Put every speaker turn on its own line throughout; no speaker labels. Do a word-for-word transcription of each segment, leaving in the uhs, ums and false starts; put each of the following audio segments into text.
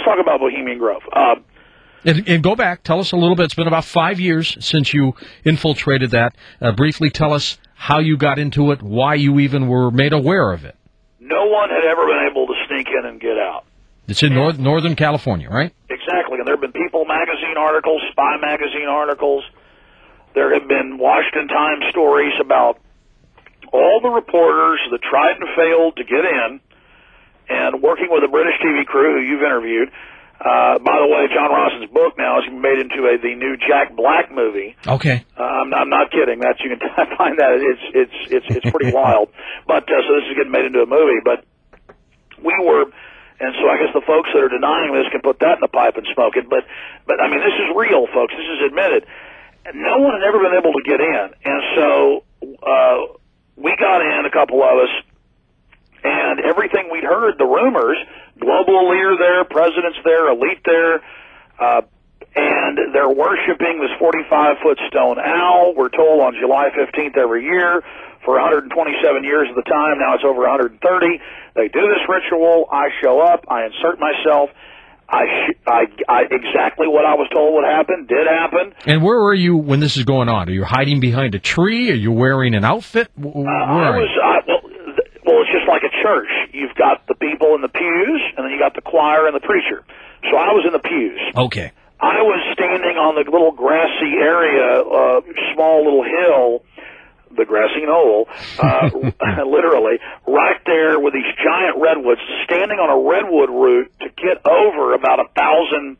talk about Bohemian Grove. Uh,
and, and go back. Tell us a little bit. It's been about five years since you infiltrated that. Uh, briefly tell us how you got into it, why you even were made aware of it.
No one had ever been able to sneak in and get out.
It's in North, Northern California, right?
Exactly. And there have been People magazine articles, Spy magazine articles. There have been Washington Times stories about all the reporters that tried and failed to get in, and working with a British T V crew who you've interviewed. Uh, by the way, John Ross's book now has been made into a, the new Jack Black movie.
Okay.
Uh, I'm, I'm not kidding. That's, you can find that. It's, it's, it's, it's pretty wild. But, uh, so this is getting made into a movie. But we were, and so I guess the folks that are denying this can put that in the pipe and smoke it. But, but I mean, this is real, folks. This is admitted. No one had ever been able to get in. And so, uh, we got in, a couple of us, and everything we'd heard, the rumors, global leader there, president's there, elite there, uh, and they're worshiping this forty-five foot stone owl. We're told on July fifteenth every year for one hundred twenty-seven years of the time. Now it's over one hundred thirty. They do this ritual. I show up. I insert myself. I, sh- I, I exactly what I was told would happen did happen.
And where were you when this is going on? Are you hiding behind a tree? Are you wearing an outfit? Where
uh, I was. I, well, th- well, it's just like a church. You've got the people in the pews, and then you got the choir and the preacher. So I was in the pews.
Okay.
I was standing on the little grassy area, uh, small little hill, the grassy knoll, uh, literally, right there with these giant redwoods, standing on a redwood route to get over about a thousand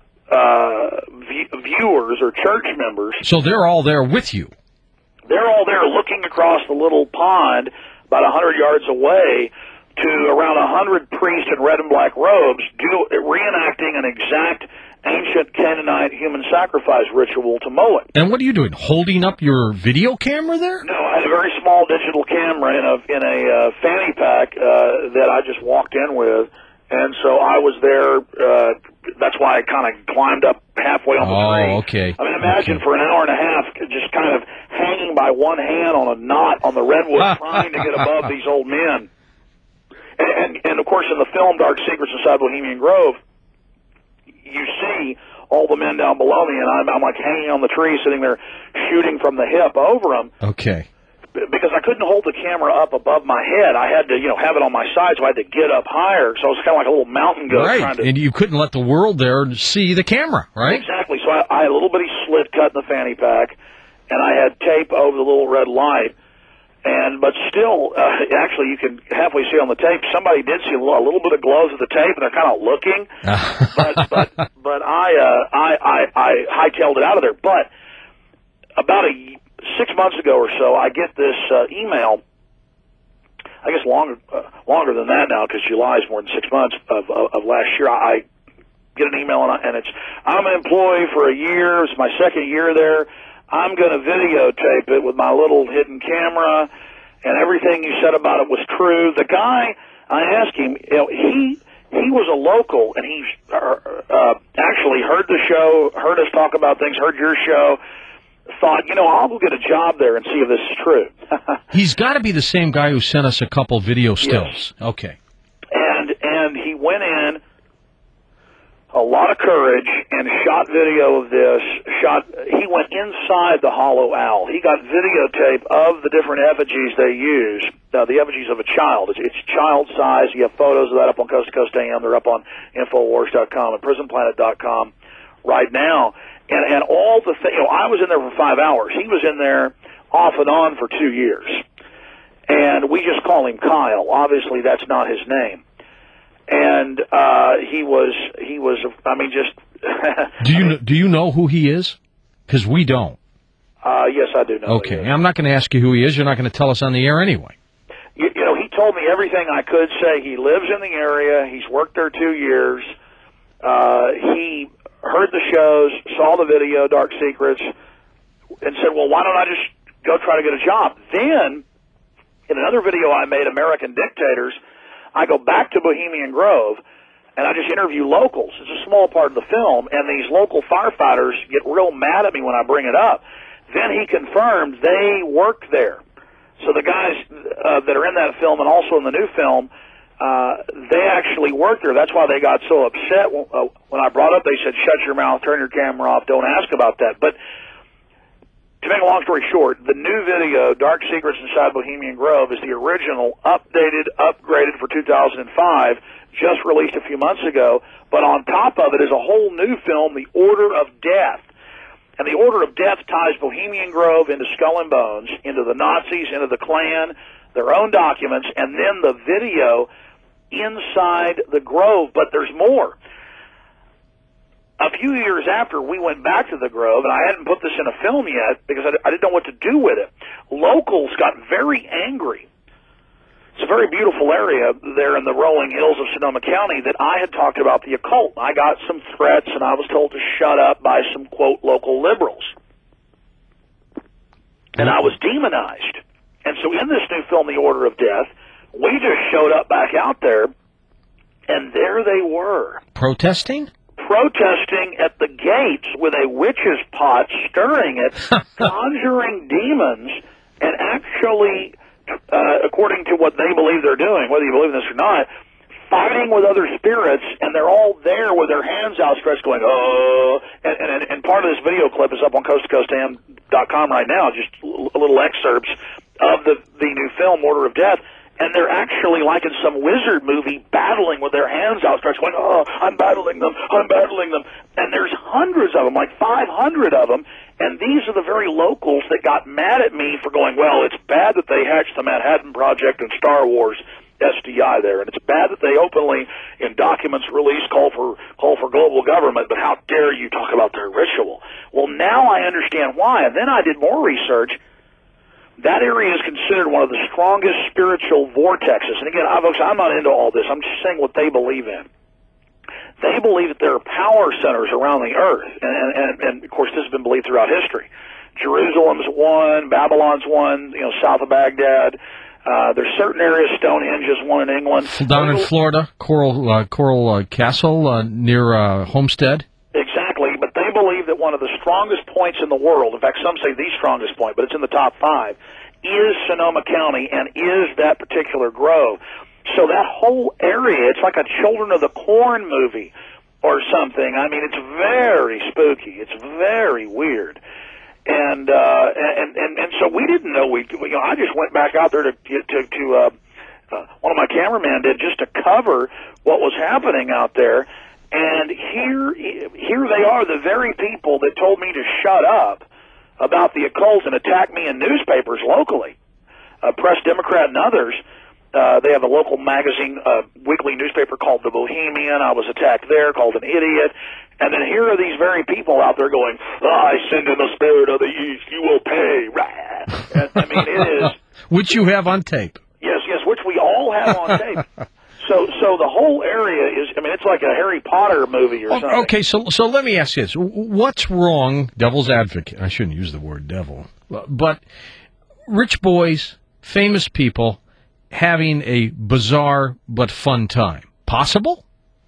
uh, v- viewers or church members.
So they're all there with you?
They're all there looking across the little pond about a hundred yards away to around a hundred priests in red and black robes do, reenacting an exact ancient Canaanite human sacrifice ritual to Moloch.
And what are you doing? Holding up your video camera there?
No, I had a very small digital camera in a in a uh, fanny pack uh, that I just walked in with, and so I was there. Uh, that's why I kind of climbed up halfway on the
oh,
tree.
Oh, okay.
I mean, imagine
okay.
for an hour and a half, just kind of hanging by one hand on a knot on the redwood, trying to get above these old men. And, and and of course, in the film Dark Secrets Inside Bohemian Grove, you see all the men down below me, and I'm, I'm like hanging on the tree, sitting there shooting from the hip over them.
Okay.
Because I couldn't hold the camera up above my head. I had to, you know, have it on my side, so I had to get up higher. So I was kind of like a little mountain goat.
Right,
trying to...
and you couldn't let the world there see the camera, right?
Exactly. So I, I had a little bitty slit cut in the fanny pack, and I had tape over the little red light. And but still, uh, actually, you can halfway see on the tape. Somebody did see a little, a little bit of glows of the tape, and they're kind of looking. but but but I uh, I I I hightailed it out of there. But about a six months ago or so, I get this uh, email. I guess longer uh, longer than that now, because July is more than six months of of, of last year. I get an email, and, I, and it's I'm an employee for a year. It's my second year there. I'm going to videotape it with my little hidden camera, and everything you said about it was true. The guy, I asked him, you know, he he was a local, and he uh, uh, actually heard the show, heard us talk about things, heard your show, thought, you know, I'll go get a job there and see if this is true.
He's got to be the same guy who sent us a couple video stills.
Yes.
Okay.
And and he went in, a lot of courage, and shot video of this. Shot. He went inside the hollow owl. He got videotape of the different effigies they use. Uh, the effigies of a child. It's, it's child size. You have photos of that up on Coast to Coast A M. They're up on Infowars dot com and Prison Planet dot com right now. And and all the things. You know, I was in there for five hours. He was in there off and on for two years. And we just call him Kyle. Obviously, that's not his name. And uh, he was, he was. I mean, just.
do you know, do you know who he is? Because we don't.
Uh, yes, I do know.
Okay, I'm not going to ask you who he is. You're not going to tell us on the air anyway.
You, you know, he told me everything I could say. He lives in the area. He's worked there two years. Uh, he heard the shows, saw the video, Dark Secrets, and said, "Well, why don't I just go try to get a job?" Then, in another video I made, American Dictators, I go back to Bohemian Grove, and I just interview locals. It's a small part of the film, and these local firefighters get real mad at me when I bring it up. Then he confirmed they worked there. So the guys uh, that are in that film and also in the new film, uh, they actually worked there. That's why they got so upset when, uh, when I brought up. They said, "Shut your mouth, turn your camera off, don't ask about that." But to make a long story short, the new video, Dark Secrets Inside Bohemian Grove, is the original, updated, upgraded for two thousand five, just released a few months ago. But on top of it is a whole new film, The Order of Death. And The Order of Death ties Bohemian Grove into Skull and Bones, into the Nazis, into the Klan, their own documents, and then the video inside the Grove. But there's more. A few years after, we went back to the Grove, and I hadn't put this in a film yet because I didn't know what to do with it. Locals got very angry. It's a very beautiful area there in the rolling hills of Sonoma County that I had talked about the occult. I got some threats, and I was told to shut up by some, quote, local liberals. And I was demonized. And so in this new film, The Order of Death, we just showed up back out there, and there they were.
Protesting?
Protesting at the gates with a witch's pot, stirring it, conjuring demons, and actually, uh, according to what they believe they're doing, whether you believe in this or not, fighting with other spirits, and they're all there with their hands outstretched going, oh, and, and, and part of this video clip is up on coast to coast a m dot com right now, just a little excerpts of the, the new film, Order of Death. And they're actually, like in some wizard movie, battling with their hands outstretched, going, oh, I'm battling them, I'm battling them. And there's hundreds of them, like five hundred of them. And these are the very locals that got mad at me for going, well, it's bad that they hatched the Manhattan Project and Star Wars S D I there. And it's bad that they openly, in documents released, call for, call for global government, but how dare you talk about their ritual? Well, now I understand why. And then I did more research. That area is considered one of the strongest spiritual vortexes. And again, I'm not into all this. I'm just saying what they believe in. They believe that there are power centers around the earth. And, and, and of course, this has been believed throughout history. Jerusalem's one, Babylon's one, you know, south of Baghdad. Uh, there's certain areas, Stonehenge is one in England.
Down in Florida, Coral, uh, Coral uh, Castle uh, near uh, Homestead.
Exactly, but they believe that one of the strongest points in the world, in fact, some say the strongest point, but it's in the top five, is Sonoma County and is that particular grove. So that whole area, it's like a Children of the Corn movie or something. I mean, it's very spooky. It's very weird. And uh, and, and and so we didn't know we. You know, I just went back out there to to to uh, uh, one of my cameramen did just to cover what was happening out there. And here, here they are, the very people that told me to shut up about the occult and attack me in newspapers locally, uh, Press Democrat and others. Uh, they have a local magazine, uh, weekly newspaper called The Bohemian. I was attacked there, called an idiot. And then here are these very people out there going, oh, I send in the spirit of the East, you will pay. And, I mean, it is.
Which you have on tape.
Yes, yes, which we all have on tape. So, so the whole area is, I mean, it's like a Harry Potter movie or something.
Okay, so so let me ask you this. What's wrong, devil's advocate, I shouldn't use the word devil, but rich boys, famous people, having a bizarre but fun time. Possible?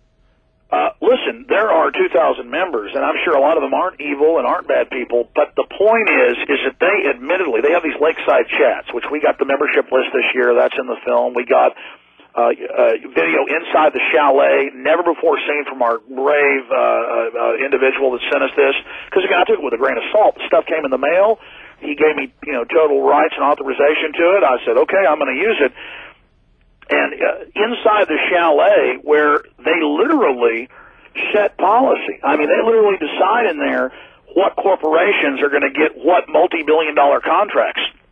Uh, listen, there are two thousand members, and I'm sure a lot of them aren't evil and aren't bad people, but the point is, is that they admittedly, they have these lakeside chats, which we got the membership list this year, that's in the film. We got Uh, uh, video inside the chalet, never before seen from our brave uh, uh, individual that sent us this. Because again, I took it with a grain of salt. The stuff came in the mail. He gave me, you know, total rights and authorization to it. I said, okay, I'm going to use it. And uh, inside the chalet, where they literally set policy. I mean, they literally decide in there what corporations are going to get what multi-billion dollar contracts.